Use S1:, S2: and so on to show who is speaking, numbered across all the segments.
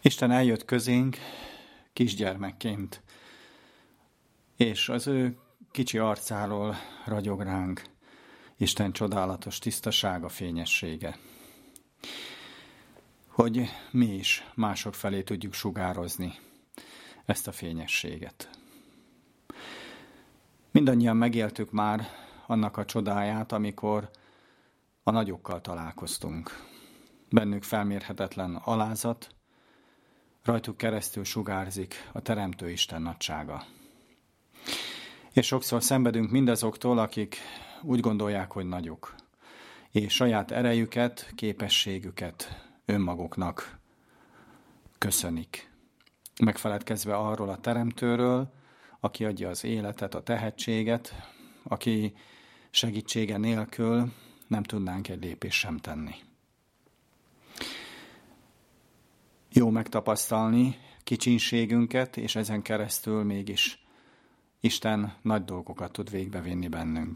S1: Isten eljött közénk kisgyermekként, és az ő kicsi arcáról ragyog ránk Isten csodálatos tisztasága, fényessége, hogy mi is mások felé tudjuk sugározni ezt a fényességet. Mindannyian megéltük már annak a csodáját, amikor a nagyokkal találkoztunk. Bennük felmérhetetlen alázat, rajtuk keresztül sugárzik a Teremtő Isten nagysága. És sokszor szenvedünk mindazoktól, akik úgy gondolják, hogy nagyok, és saját erejüket, képességüket önmaguknak köszönik, megfeledkezve arról a Teremtőről, aki adja az életet, a tehetséget, aki segítsége nélkül nem tudnánk egy lépést sem tenni. Jó megtapasztalni kicsinségünket, és ezen keresztül mégis Isten nagy dolgokat tud végbevinni bennünk.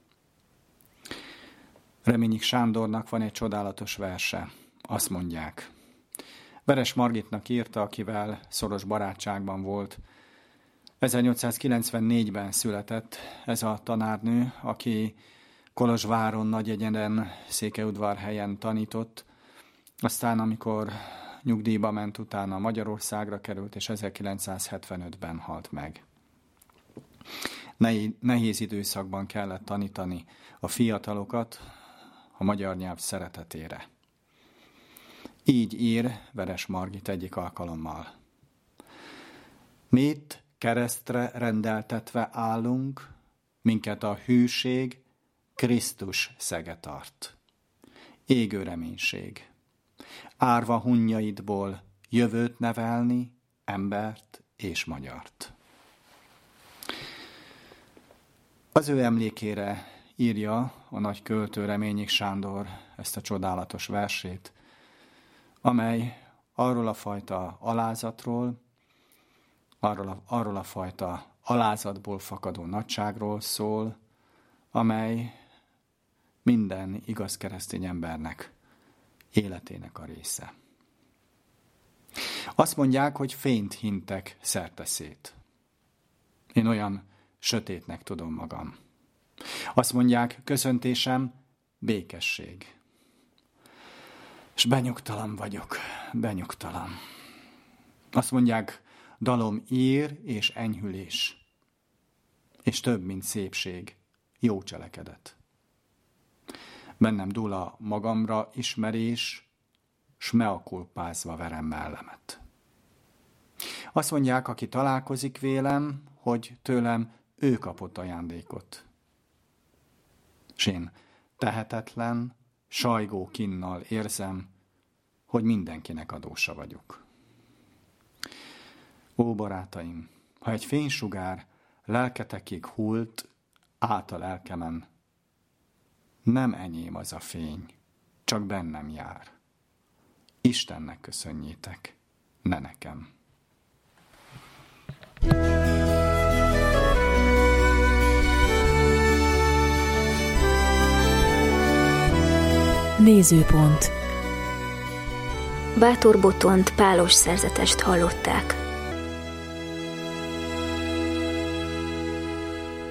S1: Reményik Sándornak van egy csodálatos verse. Azt mondják. Veres Margitnak írta, akivel szoros barátságban volt. 1894-ben született ez a tanárnő, aki Kolozsváron, Nagyegyeden, Székelyudvarhelyen tanított. Aztán, amikor nyugdíjba ment, utána Magyarországra került, és 1975-ben halt meg. Nehéz időszakban kellett tanítani a fiatalokat a magyar nyelv szeretetére. Így ír Veres Margit egyik alkalommal. Mi itt keresztre rendeltetve állunk, minket a hűség Krisztus szege tart. Égő reménység. Árva hunnyaidból jövőt nevelni, embert és magyart. Az ő emlékére írja a nagy költő Reményik Sándor ezt a csodálatos versét, amely arról a fajta alázatról, arról a fajta alázatból fakadó nagyságról szól, amely minden igaz keresztény embernek életének a része. Azt mondják, hogy fényt hintek szerteszét. Én olyan sötétnek tudom magam. Azt mondják, köszöntésem békesség. És benyugtalan vagyok, benyugtalan. Azt mondják, dalom ír és enyhülés, és több, mint szépség, jó cselekedet. Bennem dúl a magamra ismerés, s mea culpázva verem mellemet. Azt mondják, aki találkozik vélem, hogy tőlem ő kapott ajándékot. S én tehetetlen, sajgó kinnal érzem, hogy mindenkinek adósa vagyok. Ó, barátaim, ha egy fénysugár lelketekig hult át a lelkemen, nem enyém az a fény, csak bennem jár. Istennek köszönjétek, ne nekem.
S2: Nézőpont. Bátor Botont pálos szerzetest hallották.